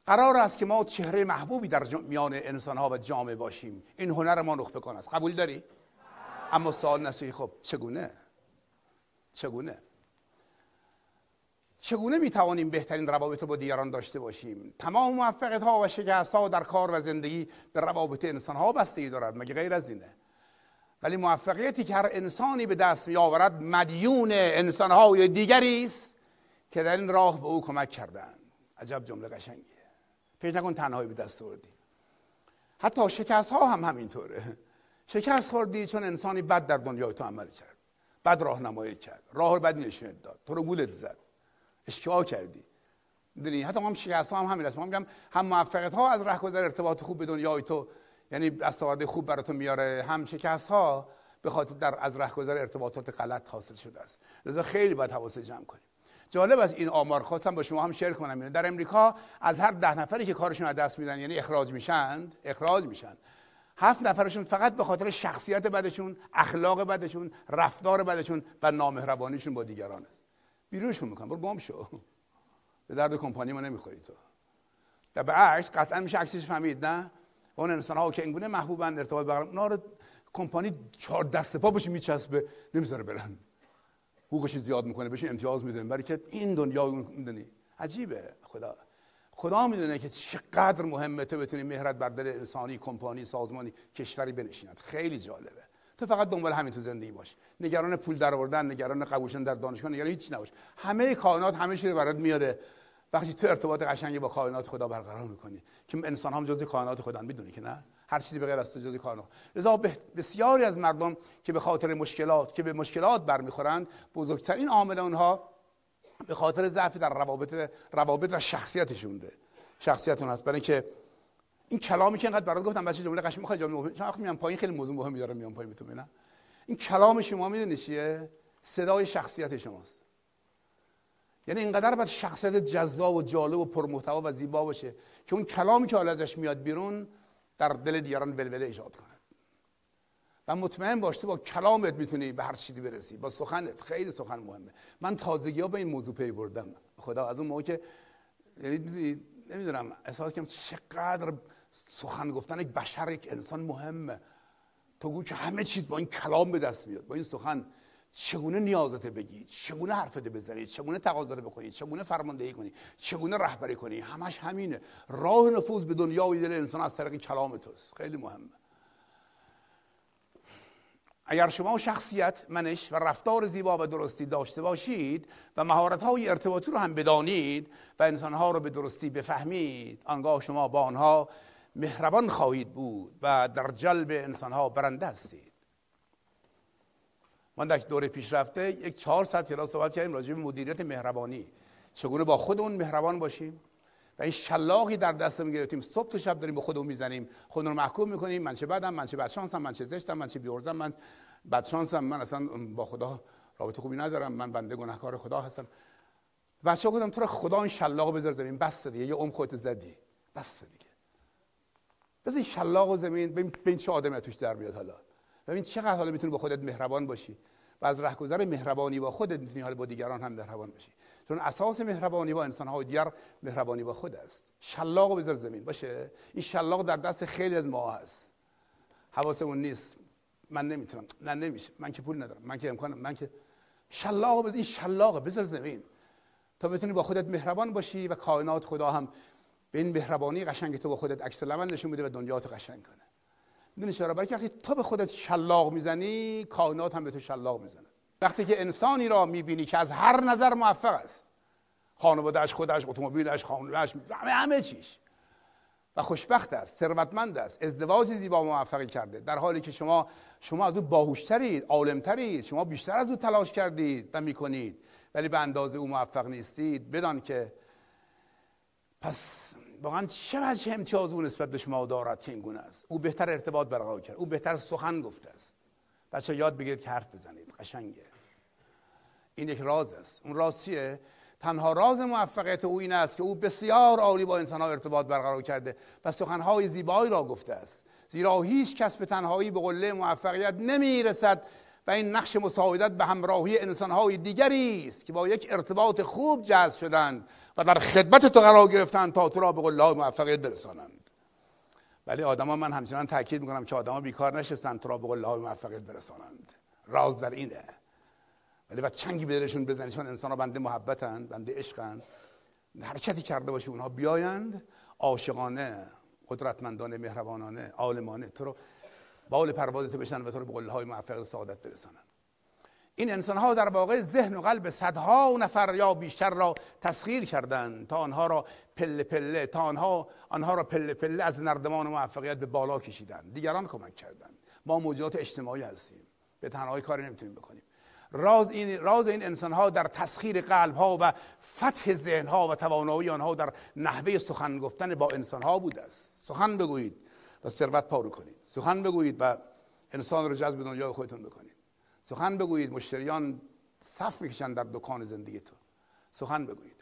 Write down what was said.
قرار است که ما چهره محبوبی در میان انسان‌ها و جامعه باشیم. این هنر ما نخبه کن است. قبول داری؟ اما سوال نسوی خب چگونه میتوانیم بهترین روابط با دیگران داشته باشیم؟ تمام موفقیت‌ها و شکست‌ها در کار و زندگی به روابط انسان‌ها بستگی دارد، مگه غیر از اینه؟ ولی موفقیتی که هر انسانی به دست می‌آورد مدیون انسان‌های دیگری است که در این راه به او کمک کردند. عجب جمله قشنگیه. فکر نکن تنهایی به دست آوردی. حتی شکست‌ها هم همینطوره. شکست خوردی چون انسانی بد در دنیای تو عمل کرد، بد راهنمایی کرد، راه رو بد نشونت داد، تو رو گولت زد، اشتباه کردی. میدونی حتی هم شکست ها هم همین است. ما میگم هم موفقیت ها از رهگذر ارتباط خوب به دنیای تو، یعنی دستاورد خوب براتون میاره، هم شکست ها به خاطر از رهگذر ارتباطات غلط حاصل شده است. لذا خیلی باید حواست جمع کنیم. جالب است این آمار، خواستم با شما هم شیر کنم. در امریکا از هر 10 نفری که کارشون از دست میدن، یعنی اخراج میشن، 7 نفرشون فقط به خاطر شخصیت بدشون، اخلاق بدشون، رفتار بدشون و نامهربانیشون با دیگران است. بیرونشون میکنن، برو گم شو، به درد کمپانی ما نمیخوری تو. در برعکس قطعا میشه عکسش فهمید، نه اون انسان‌ها که اینگونه محبوبن، ارتباط برقرار، اونا رو کمپانی 4 دست پا بهش میچسبه، نمیذاره برن، حقوقش زیاد میکنه، بهش امتیاز میده، برای که این دنیا میدونی عجیبه. خدا میدونه که چقدر مهمه تو بتونی مهرت بر دل انسانی، کمپانی، سازمانی، کشوری بنشیند. خیلی جالبه. تو فقط دنبال همین تو زندگی باش، نگران پول درآوردن، نگران قبول شدن در دانشگاه، نگران هیچ نباش. همه کائنات همه چیز رو برات میاره وقتی تو ارتباط قشنگی با کائنات خدا برقرار میکنی، که انسان هم جزء کائنات خدان، میدونی که نه؟ هر چیزی به غیر از تو جزء کائنات. لذا بسیاری از مردم که به خاطر به مشکلات برمیخورند، بزرگترین عامل اونها به خاطر ضعف در روابط و شخصیتشون هست. برای اینکه این کلامی که اینقدر برات گفتم، بچه جمله قشنگ میخواد جمله، چون وقتی میام پایین خیلی موضوع مهمی دارم میام پایین، میتونم نه این کلام شما میدونی چیه؟ صدای شخصیت شماست. یعنی اینقدر باید شخصیت جذاب و جالب و پرمحتوا و زیبا باشه که اون کلامی که حالا ازش میاد بیرون در دل دیگران ولوله ایجاد کنه. و مطمئن باش تو با کلامت میتونی به هر چیزی برسی، با سخنت. خیلی سخن مهمه. من تازگی‌ها به این موضوع پی بردم. خدا از اون موقع که یعنی نمیدونم احساس کردم چقدر سخن گفتن یک بشر، یک انسان مهمه. تو گوی که همه چیز با این کلام به دست میاد، با این سخن چگونه نیازت بگی، چگونه حرفت بزنی، چگونه تقاضا رو بکنی، چگونه فرماندهی کنی، چگونه رهبری کنی، همش همینه. راه نفوذ به دنیای دل انسان از طریق کلام توست. خیلی مهمه. اگر شما شخصیت، منش و رفتار زیبا و درستی داشته باشید و مهارت‌های ارتباطی رو هم بدانید و انسان‌ها رو به درستی بفهمید، آنگاه شما با آنها مهربان خواهید بود و در جلب انسان‌ها برنده هستید. من در دوره پیشرفته یک 4 ساعت کلاس صحبت کردیم راجع به مدیریت مهربانی، چگونه با خودمون مهربان باشیم و این شلاقی در دستمون گرفتیم، صبح تا شب داریم به خودمون میزنیم، خودمون رو محکوم میکنیم. من چه بدم، من چه بدشانسم، من چه زشتم، من چه بی‌عرضم، من بدشانسم، من اصلا با خدا رابطه خوبی ندارم، من بنده گناهکار خدا هستم. بچه‌ها گفتم تو رو خدا این شلاقو بذار زمین، بس دیگه، یه عمر خودت زدی، بس دیگه. بذار این شلاقو زمین، ببین چه آدمی توش در میاد. حالا ببین چقدر حالا میتونی با خودت مهربان باشی و از رهگذر مهربانی با خودت میتونی حالا با دیگران هم مهربان باشی. چون اساس مهربانی با انسان‌های دیگر مهربانی با خود است. شلاقو بذار زمین باشه. این شلاق در دست خیلی از ما هست، حواسمون نیست. من نمیتونم، نه نمیشه، من که پول ندارم، من که امکانم، من که شلاقو بذار، این شلاقو بذار زمین تا بتونی با خودت مهربان باشی و کائنات خدا هم به این مهربانی قشنگ تو با خودت عکس العمل نشون میده و دنیا تو قشنگ کنه. میدونی چرا؟ برای که وقتی تو به خودت شلاق میزنی، کائنات هم به تو شلاق میزنه. وقتی که انسانی را میبینی که از هر نظر موفق است، خانواده‌اش، خودش، اتومبیلش، خانواده‌اش، همه چیش، و خوشبخت است، ثروتمند است، ازدواجی زیبا موفقی کرده، در حالی که شما از او باهوشترید، عالمترید، شما بیشتر از او تلاش کردید و میکنید ولی به اندازه او موفق نیستید، بدان که پس واقعا چه وجه امتیاز او نسبت به شما دارد که این گونه است. او بهتر ارتباط برقرار کرد، او بهتر سخن گفته است. بچه یاد بگیرید که حرف بزنید، قشنگه. این یک راز است. اون راز چیه؟ تنها راز موفقیت او این است که او بسیار عالی با انسان‌ها ارتباط برقرار کرده و سخن‌های زیبایی را گفته است. زیرا هیچ کس به تنهایی به قله موفقیت نمی‌رسد و این نقش مساعدت به همراهی انسانهای دیگری است که با یک ارتباط خوب جذب شدند و در خدمت تو قرار گرفتند تا تو را به قله های موفقیت برسانند. ولی آدما، من همچنان تاکید میکنم که آدما بیکار نشستند تو را به قله های موفقیت برسانند. راز در اینه. ولی بعد چنگی به دلشون بزنی، چون انسان‌ها بنده محبتند، بنده عشقند، حرکتی کرده باشه اونها بیایند عاشقانه، قدرتمندانه، مهربانانه، عالمانه تو رو بال پروازت بشن و تو رو به قله های موفقیت و سعادت برسانند. این انسان‌ها در واقع ذهن و قلب صدها نفر یا بیشتر را تسخیر کردند تا آنها را پله پله پله پله از نردمان موفقیت به بالا کشیدند. دیگران کمک کردند. ما موجودات اجتماعی هستیم، به تنهایی کاری نمیتونیم بکنیم. راز این انسان‌ها در تسخیر قلب‌ها و فتح ذهن‌ها و توانایی آنها در نحوه سخن گفتن با انسان‌ها بوده است. سخن بگویید و ثروت پارو کنید. سخن بگویید و انسان رو جذب دنیای خودتون بکنید. سخن بگویید مشتریان صف میکشن در دکان زندگیتون. سخن بگویید.